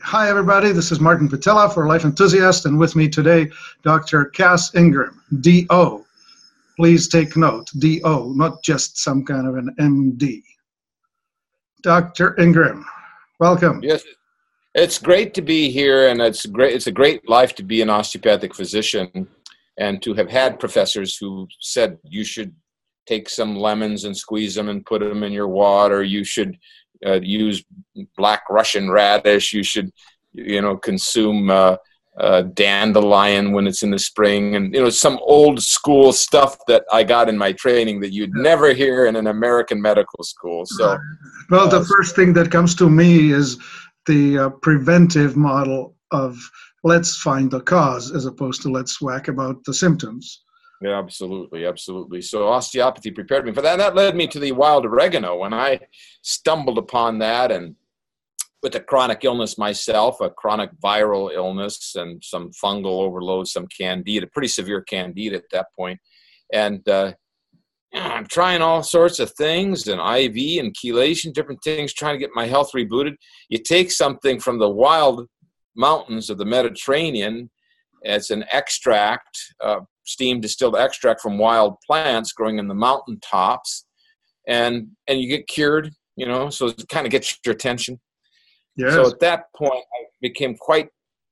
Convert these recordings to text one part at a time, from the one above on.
Hi, everybody. This is Martin Patella for Life Enthusiast, and with me today, Dr. Cass Ingram, D.O. Please take note, D.O., not just some kind of an M.D. Dr. Ingram, welcome. Yes, it's great to be here, and it's a great life to be an osteopathic physician and to have had professors who said you should take some lemons and squeeze them and put them in your water. You should use black Russian radish. You should, consume dandelion when it's in the spring, and some old school stuff that I got in my training that you'd never hear in an American medical school. So, well, the first thing that comes to me is the preventive model of let's find the cause as opposed to let's whack about the symptoms. Yeah, absolutely, absolutely. So osteopathy prepared me for that. And that led me to the wild oregano. When I stumbled upon that, and with a chronic illness myself, a chronic viral illness and some fungal overload, some candida, pretty severe candida at that point. And I'm trying all sorts of things, and IV and chelation, different things, trying to get my health rebooted. You take something from the wild mountains of the Mediterranean. It's an extract, steam distilled extract from wild plants growing in the mountain tops, and you get cured, so it kind of gets your attention. Yes. So at that point, I became quite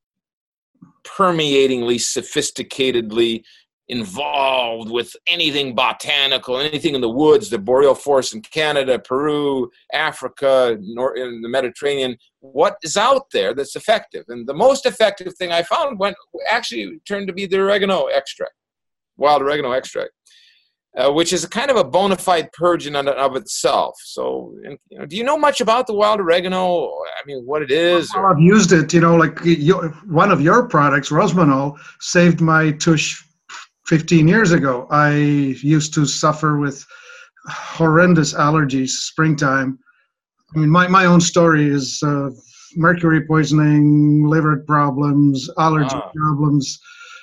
permeatingly, sophisticatedly involved with anything botanical, anything in the woods, the boreal forest in Canada, Peru, Africa, in the Mediterranean. What is out there that's effective? And the most effective thing I found actually turned to be the oregano extract, wild oregano extract, which is a kind of a bona fide purge in and of itself. So, do you know much about the wild oregano? I mean, what it is? Well, I've used it, one of your products, Rosmanol, saved my tush 15 years ago. I used to suffer with horrendous allergies, springtime. I mean, my own story is mercury poisoning, liver problems, allergy problems,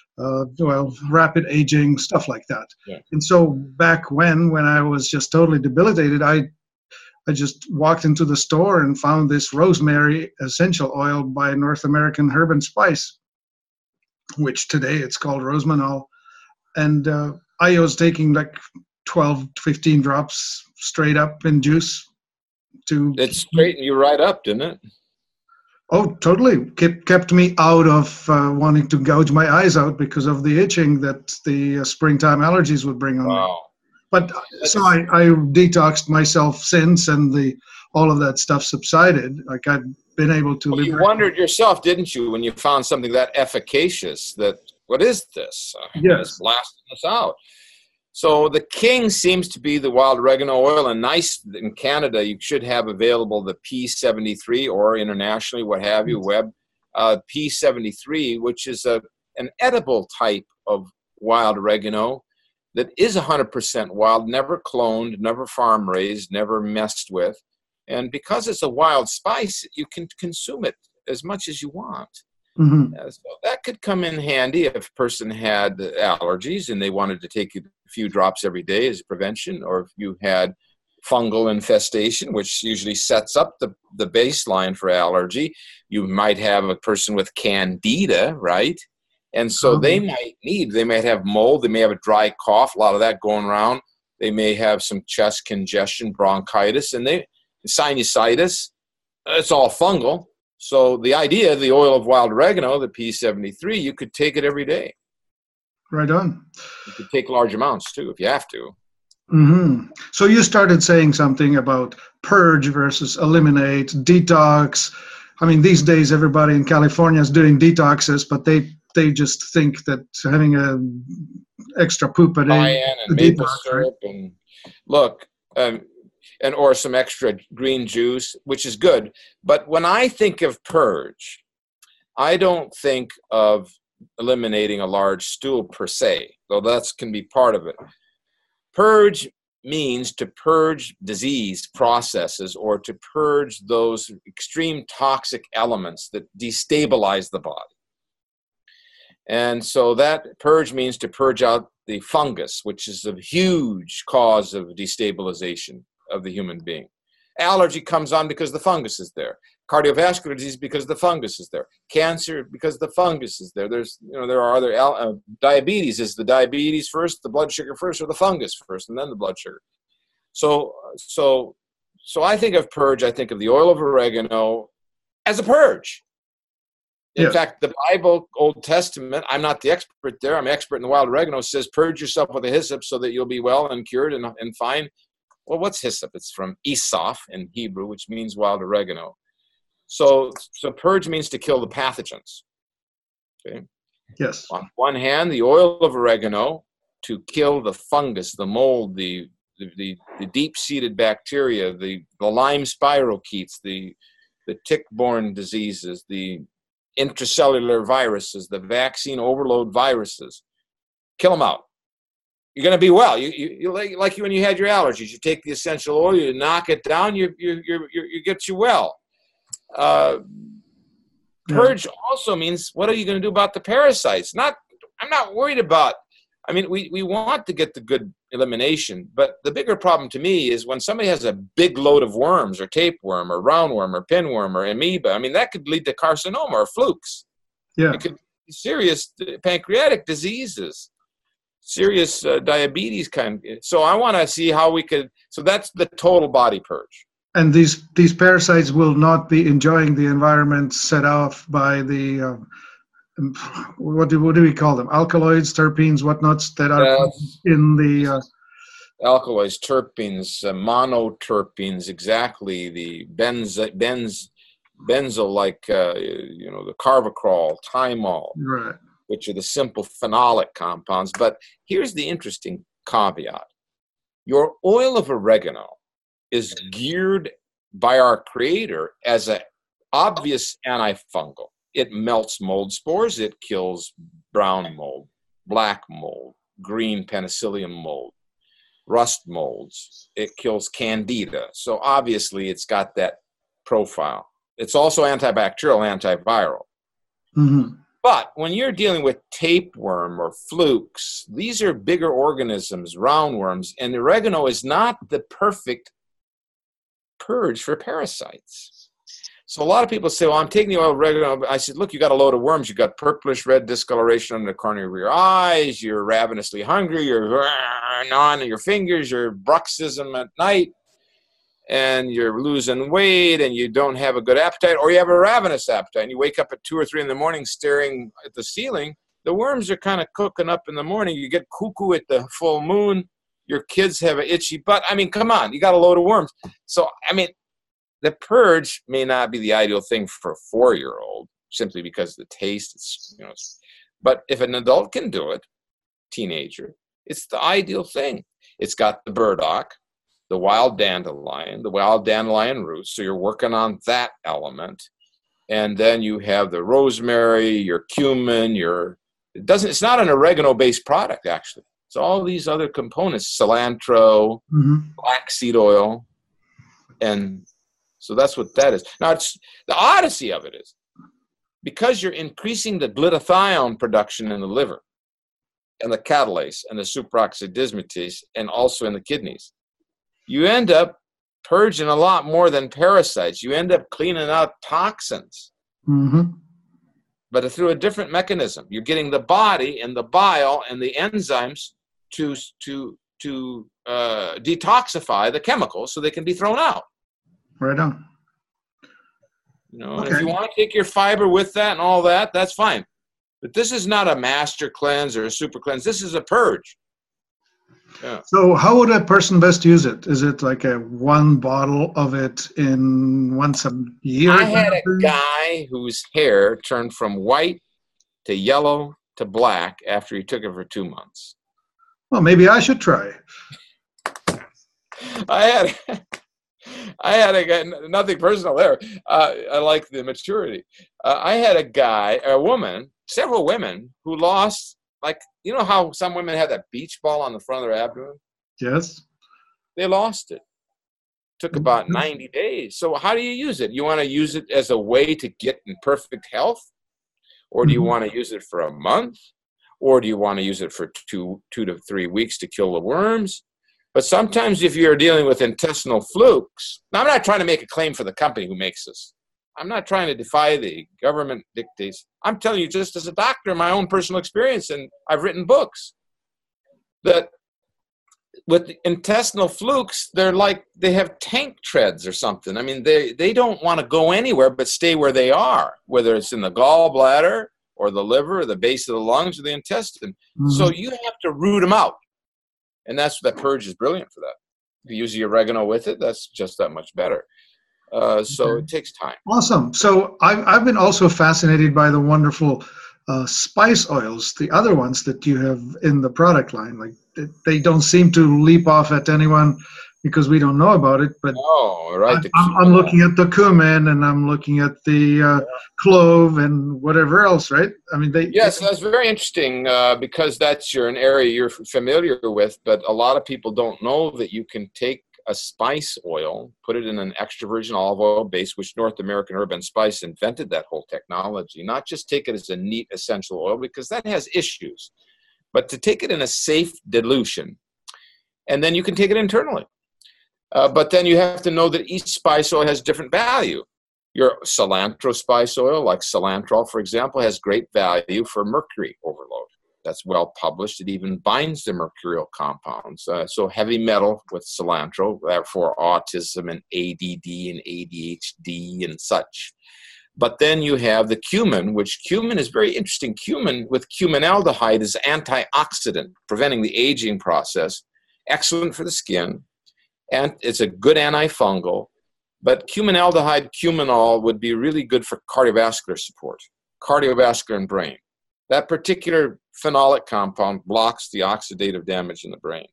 rapid aging, stuff like that. Yeah. And so back when I was just totally debilitated, I just walked into the store and found this rosemary essential oil by North American Herb and Spice, which today it's called Rosmanol. And I was taking like 12, 15 drops straight up in juice. It straightened you right up, didn't it? Oh, totally. Kept me out of wanting to gouge my eyes out because of the itching that the springtime allergies would bring on me. But so I detoxed myself since, and all of that stuff subsided. Like I've been able to. Well, you wondered yourself, didn't you, when you found something that efficacious? That what is this? Yes, it's blasting us out. So the king seems to be the wild oregano oil, and nice in Canada, you should have available the P73 or internationally, what have you, web P73, which is an edible type of wild oregano that is 100% wild, never cloned, never farm raised, never messed with. And because it's a wild spice, you can consume it as much as you want. Mm-hmm. So that could come in handy if a person had allergies and they wanted to take a few drops every day as prevention, or if you had fungal infestation, which usually sets up the baseline for allergy. You might have a person with candida, right? And so they might have mold, they may have a dry cough, a lot of that going around. They may have some chest congestion, bronchitis, and sinusitis. It's all fungal. So the idea, the oil of wild oregano, the P73, you could take it every day. Right on. You could take large amounts too, if you have to. Mm-hmm. So you started saying something about purge versus eliminate, detox. I mean, these days everybody in California is doing detoxes, but they just think that having a extra poop a day, cayenne and maple syrup, right? And look, or some extra green juice, which is good. But when I think of purge, I don't think of eliminating a large stool per se, though that can be part of it. Purge means to purge disease processes or to purge those extreme toxic elements that destabilize the body. And so that purge means to purge out the fungus, which is a huge cause of destabilization of the human being. Allergy comes on because the fungus is there. Cardiovascular disease because the fungus is there. Cancer because the fungus is there. There are other diabetes. Is the diabetes first, the blood sugar first, or the fungus first, and then the blood sugar? So I think of purge. I think of the oil of oregano as a purge. In fact, the Bible, Old Testament, I'm not the expert there. I'm an expert in the wild oregano. Says, purge yourself with a hyssop so that you'll be well and cured and fine. Well, what's hyssop? It's from Isoph in Hebrew, which means wild oregano. So purge means to kill the pathogens. Okay. Yes. On one hand, the oil of oregano to kill the fungus, the mold, the deep-seated bacteria, the Lyme spirochetes, the tick-borne diseases, the intracellular viruses, the vaccine overload viruses. Kill them out. You're going to be well. You like when you had your allergies. You take the essential oil, you knock it down, you get you well. Purge also means, what are you going to do about the parasites? I'm not worried about. I mean, we want to get the good elimination, but the bigger problem to me is when somebody has a big load of worms or tapeworm or roundworm or pinworm or amoeba. I mean, that could lead to carcinoma or flukes. Yeah. It could be serious pancreatic diseases, serious diabetes kind. So I want to see how we could. So that's the total body purge. And these parasites will not be enjoying the environment set off by the what do we call them? Alkaloids, terpenes, whatnots that are in the alkaloids, terpenes, monoterpenes, exactly. The benzo, like the carvacrol, thymol, right, which are the simple phenolic compounds. But here's the interesting caveat: your oil of oregano is geared by our Creator as an obvious antifungal. It melts mold spores. It kills brown mold, black mold, green penicillium mold, rust molds. It kills candida. So obviously it's got that profile. It's also antibacterial, antiviral. Mm-hmm. But when you're dealing with tapeworm or flukes, these are bigger organisms, roundworms, and oregano is not the perfect purge for parasites. So a lot of people say, well, I'm taking the oil of oregano. I said, look, you got a load of worms. You got purplish red discoloration under the corner of your eyes. You're ravenously hungry. You're gnawing at your fingers. You're bruxism at night. And you're losing weight and you don't have a good appetite, or you have a ravenous appetite and you wake up at 2 or 3 in the morning staring at the ceiling. The worms are kind of cooking up in the morning. You get cuckoo at the full moon. Your kids have an itchy butt. I mean, come on, you got a load of worms. So, I mean, the purge may not be the ideal thing for a 4-year-old simply because of the taste. But if an adult can do it, teenager, it's the ideal thing. It's got the burdock, the wild dandelion roots. So you're working on that element. And then you have the rosemary, your cumin, it's not an oregano-based product, actually. It's all these other components, cilantro, black seed oil, and so that's what that is. Now, it's the odyssey of it is because you're increasing the glutathione production in the liver and the catalase and the superoxide dismutase and also in the kidneys. You end up purging a lot more than parasites. You end up cleaning out toxins, but through a different mechanism. You're getting the body and the bile and the enzymes to detoxify the chemicals so they can be thrown out. Right on. And if you want to take your fiber with that and all that, that's fine. But this is not a master cleanse or a super cleanse. This is a purge. Yeah. So how would a person best use it? Is it like a 1 bottle of it once a year? I had a guy whose hair turned from white to yellow to black after he took it for 2 months. Well, maybe I should try. I had a guy, nothing personal there. I like the maturity. I had a woman, several women who lost, like, you know how some women have that beach ball on the front of their abdomen? Yes. They lost it. Took about 90 days. So how do you use it? You want to use it as a way to get in perfect health? Or do you want to use it for a month? Or do you want to use it for 2 to 3 weeks to kill the worms? But sometimes if you're dealing with intestinal flukes, now I'm not trying to make a claim for the company who makes this. I'm not trying to defy the government dictates. I'm telling you just as a doctor, my own personal experience, and I've written books, that with the intestinal flukes, they're like they have tank treads or something. I mean, they don't want to go anywhere but stay where they are, whether it's in the gallbladder or the liver or the base of the lungs or the intestine. Mm-hmm. So you have to root them out. And that's that purge is brilliant for that. If you use the oregano with it, that's just that much better. So it takes time. Awesome. So I've been also fascinated by the wonderful spice oils, the other ones that you have in the product line. Like they don't seem to leap off at anyone because we don't know about it. But right. I'm looking at the cumin and I'm looking at the clove and whatever else, right? I mean, Yes, that's very interesting because that's an area you're familiar with. But a lot of people don't know that you can take a spice oil, put it in an extra virgin olive oil base, which North American Herb and Spice invented that whole technology. Not just take it as a neat essential oil because that has issues, but to take it in a safe dilution, and then you can take it internally. But then you have to know that each spice oil has different value. Your cilantro spice oil, like cilantro, for example, has great value for mercury overload. That's well published. It even binds the mercurial compounds. So heavy metal with cilantro, for autism and ADD and ADHD and such. But then you have the cumin, which cumin is very interesting. Cumin with cuminaldehyde is antioxidant, preventing the aging process, excellent for the skin, and it's a good antifungal. But cuminaldehyde, cuminol would be really good for cardiovascular support, cardiovascular and brain. That particular phenolic compound blocks the oxidative damage in the brain.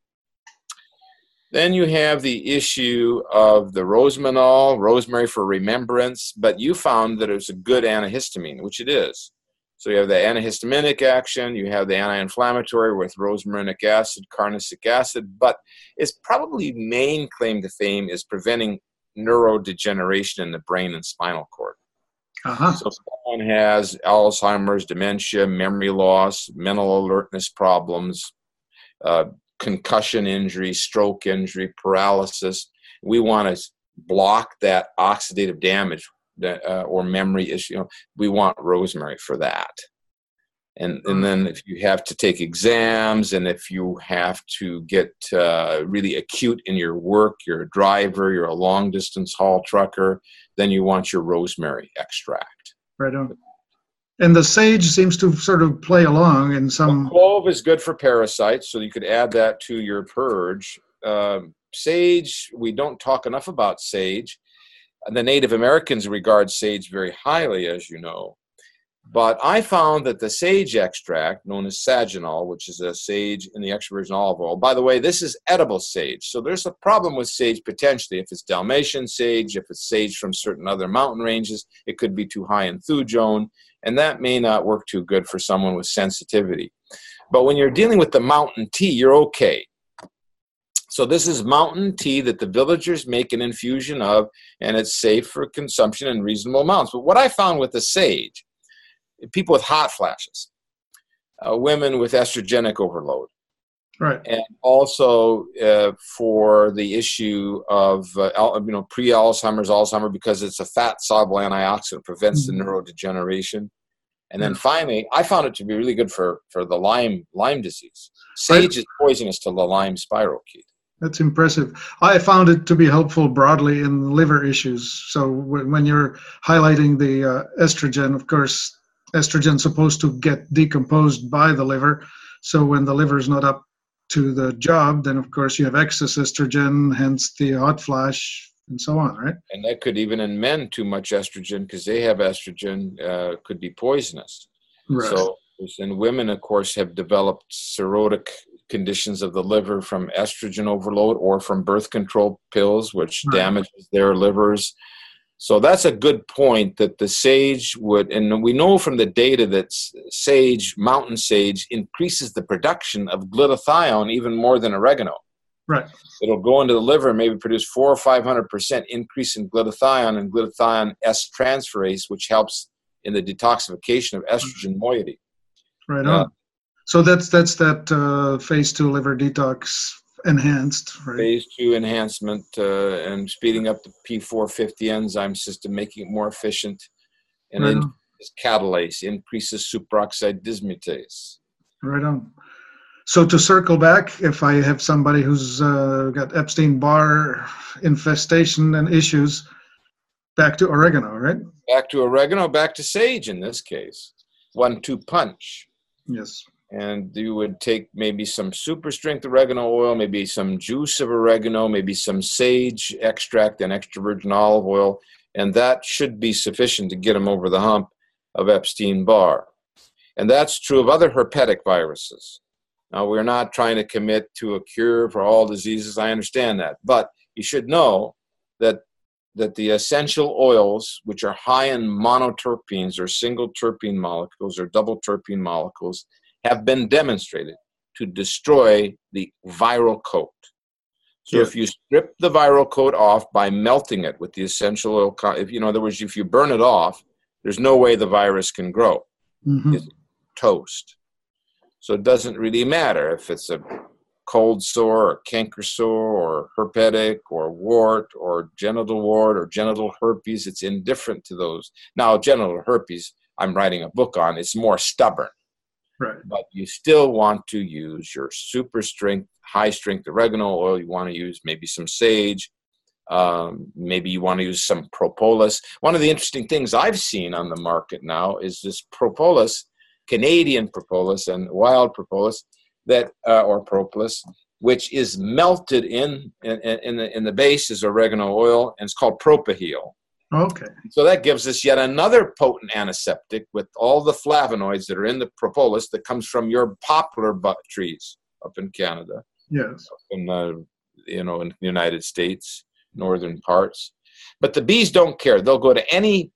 Then you have the issue of the rosmanol, rosemary for remembrance, but you found that it's a good antihistamine, which it is. So you have the antihistaminic action, you have the anti-inflammatory with rosmarinic acid, carnosic acid, but its probably main claim to fame is preventing neurodegeneration in the brain and spinal cord. So if someone has Alzheimer's, dementia, memory loss, mental alertness problems, concussion injury, stroke injury, paralysis, we want to block that oxidative damage or memory issue. We want rosemary for that. And then if you have to take exams and if you have to get really acute in your work, you're a driver, you're a long-distance haul trucker, then you want your rosemary extract. Right on. And the sage seems to sort of play along in some... The clove is good for parasites, so you could add that to your purge. Sage, we don't talk enough about sage. The Native Americans regard sage very highly, as you know. But I found that the sage extract, known as saginol, which is a sage in the extra virgin olive oil, by the way, this is edible sage. So there's a problem with sage potentially. If it's Dalmatian sage, if it's sage from certain other mountain ranges, it could be too high in thujone, and that may not work too good for someone with sensitivity. But when you're dealing with the mountain tea, you're okay. So this is mountain tea that the villagers make an infusion of, and it's safe for consumption in reasonable amounts. But what I found with the sage, people with hot flashes, women with estrogenic overload, right, and also for the issue of pre-Alzheimer's, Alzheimer, because it's a fat-soluble antioxidant, prevents the neurodegeneration. And then finally, I found it to be really good for the Lyme disease. Sage is poisonous to the Lyme spirochete. That's impressive. I found it to be helpful broadly in liver issues. So when you're highlighting the estrogen, of course, estrogen's supposed to get decomposed by the liver. So when the liver is not up to the job, then of course you have excess estrogen, hence the hot flash and so on, right? And that could, even in men, too much estrogen, because they have estrogen, could be poisonous. Right. So, and women, of course, have developed cirrhotic conditions of the liver from estrogen overload or from birth control pills, which damages their livers. So that's a good point, that the sage would, and we know from the data that sage, mountain sage, increases the production of glutathione even more than oregano. Right. It'll go into the liver and maybe produce 400 or 500% increase in glutathione and glutathione S transferase, which helps in the detoxification of estrogen moiety. Right on. So that's that phase 2 liver detox enhanced, right? Phase 2 enhancement and speeding up the P450 enzyme system, making it more efficient, and Right on. catalase, increases superoxide dismutase. Right on. So to circle back, if I have somebody who's got Epstein-Barr infestation and issues, back to oregano, right? Back to oregano, back to sage in this case. 1-2 punch. Yes. And you would take maybe some super strength oregano oil, maybe some juice of oregano, maybe some sage extract and extra virgin olive oil, and that should be sufficient to get them over the hump of Epstein-Barr. And that's true of other herpetic viruses. Now, we're not trying to commit to a cure for all diseases. I understand that. But you should know that the essential oils, which are high in monoterpenes or single terpene molecules or double terpene molecules, have been demonstrated to destroy the viral coat. So if you strip the viral coat off by melting it with the essential oil, in other words, if you burn it off, there's no way the virus can grow. Mm-hmm. It's toast. So it doesn't really matter if it's a cold sore or canker sore or herpetic or wart or genital herpes. It's indifferent to those. Now, genital herpes, I'm writing a book on, it's more stubborn. Right. But you still want to use your super strength, high strength oregano oil. You want to use maybe some sage. Maybe you want to use some propolis. One of the interesting things I've seen on the market now is this propolis, Canadian propolis and wild propolis, that or propolis, which is melted in the base is oregano oil, and it's called Propaheel. Okay. So that gives us yet another potent antiseptic with all the flavonoids that are in the propolis that comes from your poplar trees up in Canada. Yes. In in the United States, northern parts. But the bees don't care. They'll go to any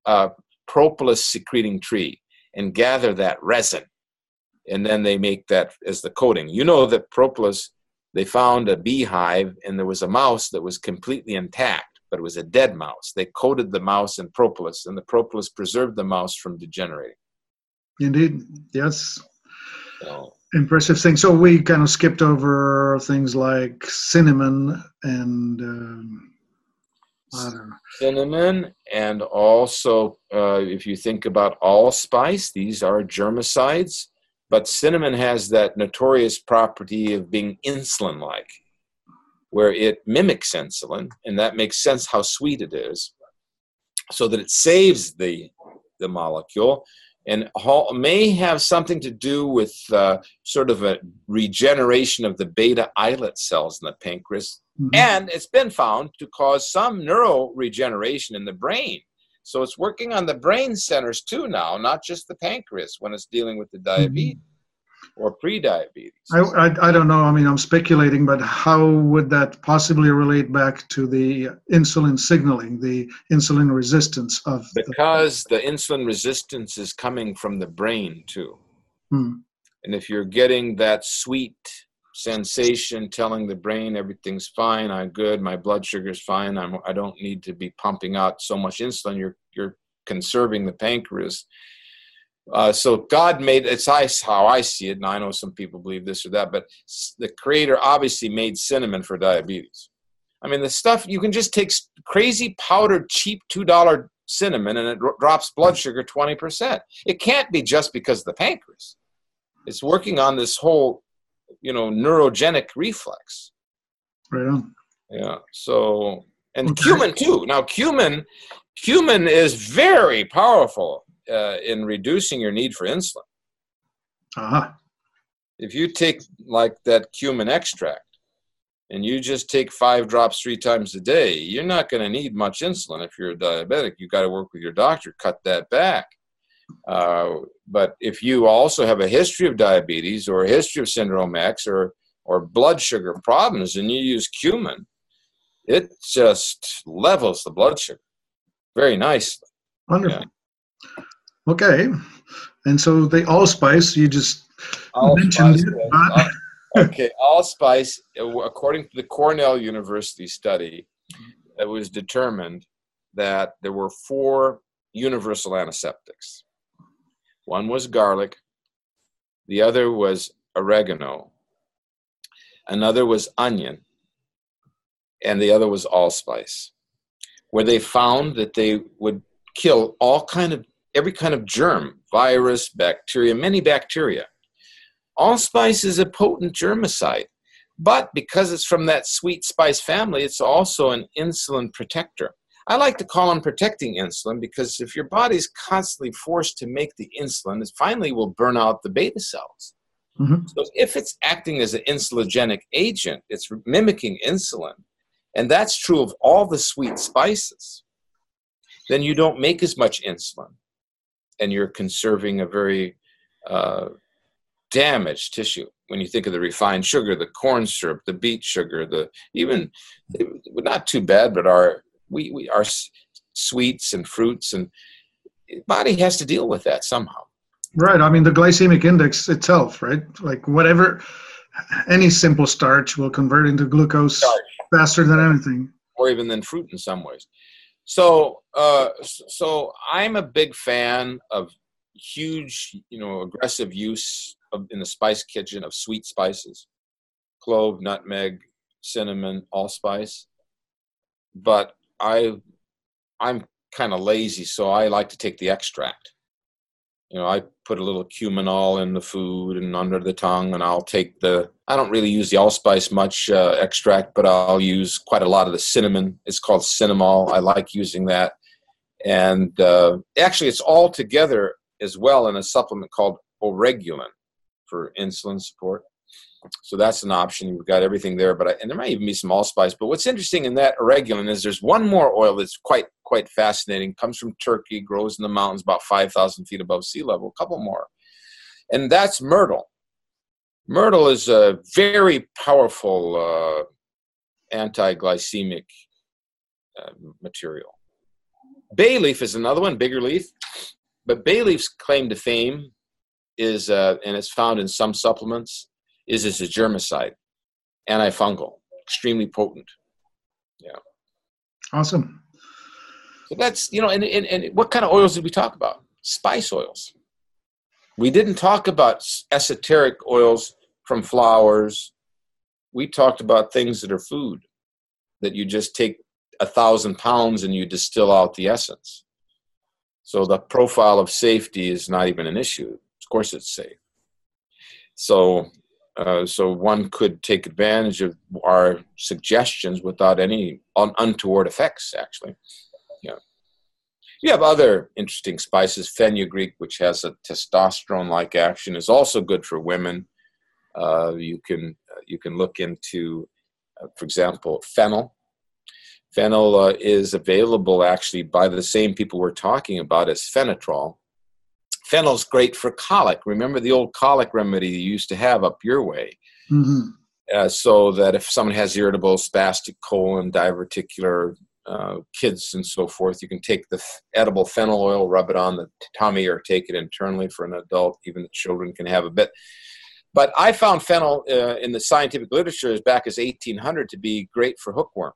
propolis secreting tree and gather that resin, and then they make that as the coating. You know that propolis, they found a beehive and there was a mouse that was completely intact, but it was a dead mouse. They coated the mouse in propolis, and the propolis preserved the mouse from degenerating. Indeed. Yes. So, impressive thing. So we kind of skipped over things like cinnamon and I don't know. Cinnamon, and also if you think about allspice, these are germicides, but cinnamon has that notorious property of being insulin-like, where it mimics insulin, and that makes sense how sweet it is, so that it saves the molecule, and may have something to do with sort of a regeneration of the beta islet cells in the pancreas. Mm-hmm. And it's been found to cause some neuroregeneration in the brain. So it's working on the brain centers too now, not just the pancreas when it's dealing with the diabetes or pre-diabetes. I don't know. I mean, I'm speculating, but how would that possibly relate back to the insulin signaling, the insulin resistance of? Because the insulin resistance is coming from the brain too. Hmm. And if you're getting that sweet sensation telling the brain everything's fine, I'm good, my blood sugar's fine, I don't need to be pumping out so much insulin, you're conserving the pancreas. So God made, it's how I see it, and I know some people believe this or that, but the Creator obviously made cinnamon for diabetes. I mean, the stuff, you can just take crazy powdered cheap $2 cinnamon and it drops blood sugar 20%. It can't be just because of the pancreas. It's working on this whole neurogenic reflex. Right on. Yeah. So, and cumin too. Now, cumin is very powerful in reducing your need for insulin. Uh-huh. If you take like that cumin extract and you just take 5 drops 3 times a day, you're not going to need much insulin. If you're a diabetic, you got to work with your doctor, cut that back. But if you also have a history of diabetes or a history of syndrome X or blood sugar problems and you use cumin, it just levels the blood sugar very nicely. Wonderful. Yeah. Okay. And so the allspice, you just mentioned it. Okay, allspice, according to the Cornell University study, it was determined that there were 4 universal antiseptics. One was garlic, the other was oregano, another was onion, and the other was allspice, where they found that they would kill every kind of germ, virus, bacteria, many bacteria. Allspice is a potent germicide, but because it's from that sweet spice family, it's also an insulin protector. I like to call them protecting insulin because if your body's constantly forced to make the insulin, it finally will burn out the beta cells. Mm-hmm. So if it's acting as an insulinogenic agent, it's mimicking insulin, and that's true of all the sweet spices, then you don't make as much insulin, and you're conserving a very damaged tissue. When you think of the refined sugar, the corn syrup, the beet sugar, not too bad, but our sweets and fruits, and the body has to deal with that somehow. Right. I mean, the glycemic index itself, right? Like whatever, any simple starch will convert into glucose faster than anything. Or even than fruit in some ways. So I'm a big fan of huge, aggressive use in the spice kitchen of sweet spices, clove, nutmeg, cinnamon, allspice. But I'm kind of lazy, so I like to take the extract. I put a little cuminol in the food and under the tongue, and I don't really use the allspice much extract, but I'll use quite a lot of the cinnamon. It's called Cinnamol. I like using that. And actually, it's all together as well in a supplement called Oregulin for insulin support. So that's an option. You've got everything there, and there might even be some allspice. But what's interesting in that Oregulin is there's one more oil that's quite fascinating. Comes from Turkey, grows in the mountains about 5,000 feet above sea level. A couple more, and that's myrtle. Myrtle is a very powerful anti-glycemic material. Bay leaf is another one, bigger leaf, but bay leaf's claim to fame is, and it's found in some supplements, is a germicide, antifungal, extremely potent. Yeah. Awesome. So that's, and what kind of oils did we talk about? Spice oils. We didn't talk about esoteric oils from flowers. We talked about things that are food, that you just take 1,000 pounds and you distill out the essence. So the profile of safety is not even an issue. Of course it's safe. So one could take advantage of our suggestions without any untoward effects, actually. Yeah. You have other interesting spices. Fenugreek, which has a testosterone-like action, is also good for women. You can look into, for example, fennel. Fennel is available actually by the same people we're talking about as phenetrol. Fennel's great for colic. Remember the old colic remedy you used to have up your way? Mm-hmm. So that if someone has irritable spastic colon, diverticular, kids and so forth, you can take the edible fennel oil, rub it on the tummy, or take it internally for an adult. Even the children can have a bit. But I found fennel in the scientific literature as back as 1800 to be great for hookworm.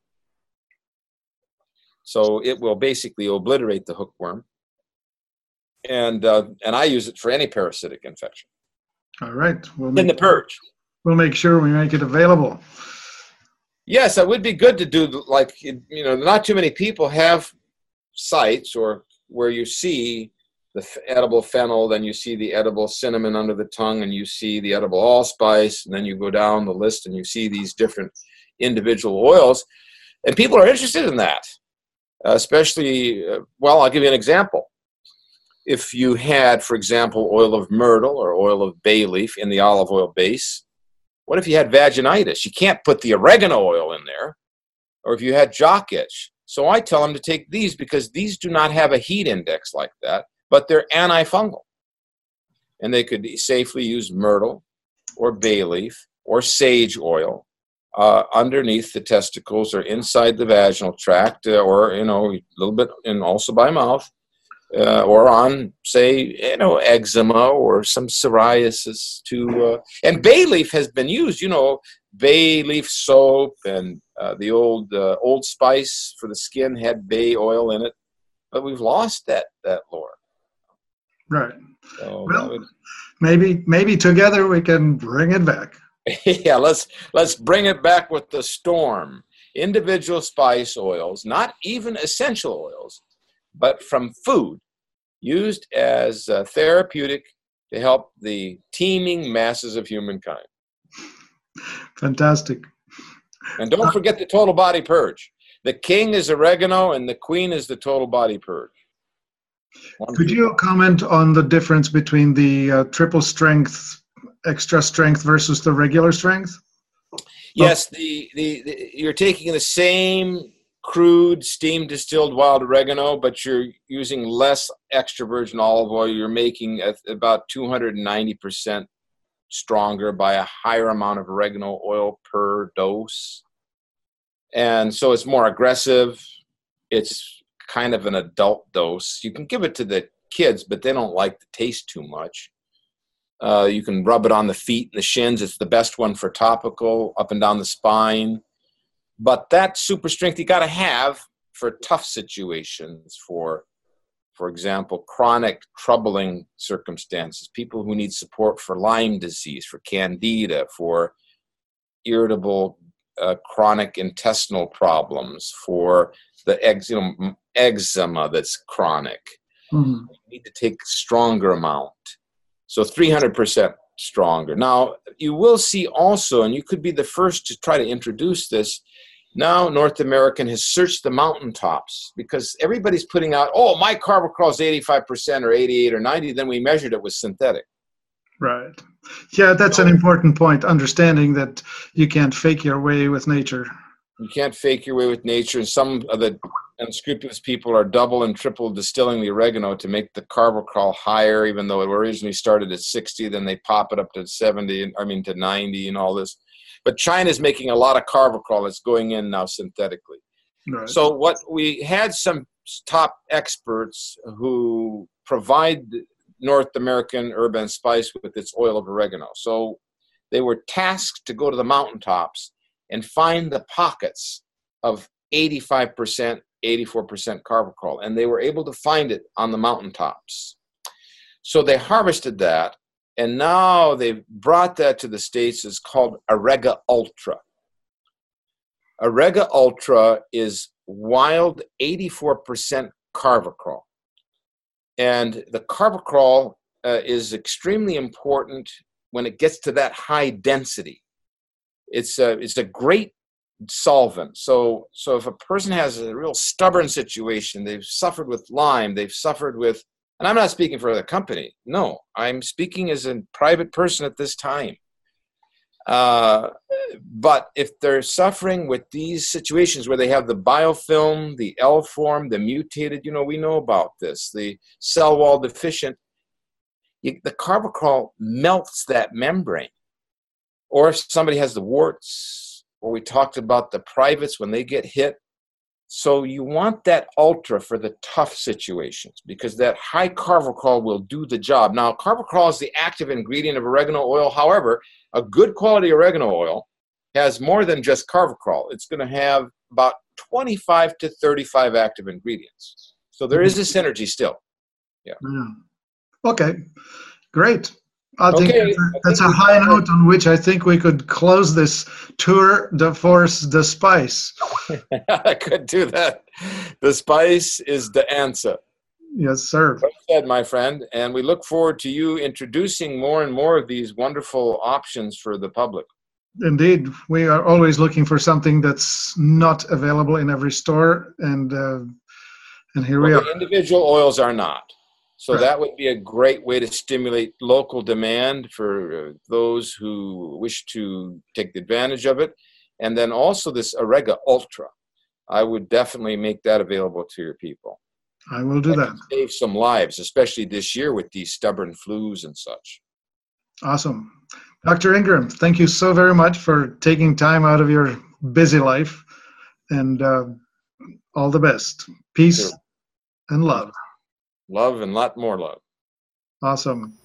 So it will basically obliterate the hookworm. And I use it for any parasitic infection. All right. In the purge. We'll make sure we make it available. Yes, it would be good to do, like, not too many people have sites or where you see the edible fennel, then you see the edible cinnamon under the tongue, and you see the edible allspice, and then you go down the list and you see these different individual oils. And people are interested in that, especially, I'll give you an example. If you had, for example, oil of myrtle or oil of bay leaf in the olive oil base, what if you had vaginitis? You can't put the oregano oil in there. Or if you had jock itch. So I tell them to take these because these do not have a heat index like that, but they're antifungal. And they could safely use myrtle or bay leaf or sage oil underneath the testicles or inside the vaginal tract, or, a little bit, and also by mouth. Or on, say, eczema or some psoriasis too. And bay leaf has been used, bay leaf soap, and the Old Spice for the skin had bay oil in it. But we've lost that lore. Right. So well, maybe together we can bring it back. Yeah, let's bring it back with the storm. Individual spice oils, not even essential oils, but from food, used as therapeutic to help the teeming masses of humankind. Fantastic. And don't forget the total body purge. The king is oregano and the queen is the total body purge. Could you comment on the difference between the triple strength, extra strength versus the regular strength? Yes, you're taking the same crude steam distilled wild oregano, but you're using less extra virgin olive oil. You're making about 290% stronger by a higher amount of oregano oil per dose. And so it's more aggressive. It's kind of an adult dose. You can give it to the kids, but they don't like the taste too much. You can rub it on the feet and the shins. It's the best one for topical, up and down the spine. But that super strength you got to have for tough situations, for example, chronic troubling circumstances, people who need support for Lyme disease, for candida, for irritable chronic intestinal problems, for the eczema that's chronic. Mm-hmm. You need to take stronger amount. So 300% stronger. Now, you will see also, and you could be the first to try to introduce this, now North American has searched the mountaintops because everybody's putting out, oh, my carbochrol is 85% or 88 or 90. Then we measured it with synthetic. Right. Yeah, that's an important point, understanding that you can't fake your way with nature. You can't fake your way with nature. And some of the unscrupulous people are double and triple distilling the oregano to make the carbochrol higher, even though it originally started at 60, then they pop it up to 70, to 90 and all this. But China's making a lot of carbochrol that's going in now synthetically. Right. So what we had some top experts who provide North American Herb and Spice with its oil of oregano. So they were tasked to go to the mountaintops and find the pockets of 85%, 84% carbochrol. And they were able to find it on the mountaintops. So they harvested that, and now they've brought that to the States. It's called Arega Ultra. Arega Ultra is wild 84% carbochrol. And the carbochrol is extremely important when it gets to that high density. It's a great solvent. So if a person has a real stubborn situation, they've suffered with Lyme, they've suffered with, and I'm not speaking for the company. No, I'm speaking as a private person at this time. But if they're suffering with these situations where they have the biofilm, the L form, the mutated, we know about this, the cell wall deficient, the carbochrol melts that membrane. Or if somebody has the warts, or we talked about the privates when they get hit. So you want that ultra for the tough situations because that high carbochrol will do the job. Now, carbochrol is the active ingredient of oregano oil. However, a good quality oregano oil has more than just carbochrol. It's going to have about 25 to 35 active ingredients. So there is a synergy still. Yeah. Okay, great. I think that's a high note on which I think we could close this tour de force de spice. I could do that. The spice is the answer. Yes, sir. Well said, my friend. And we look forward to you introducing more and more of these wonderful options for the public. Indeed. We are always looking for something that's not available in every store. And here we are. The individual oils are not. So that would be a great way to stimulate local demand for those who wish to take advantage of it. And then also this Arega Ultra. I would definitely make that available to your people. I will do that. Save some lives, especially this year with these stubborn flus and such. Awesome. Dr. Ingram, thank you so very much for taking time out of your busy life. And all the best. Peace and love. Love and a lot more love. Awesome.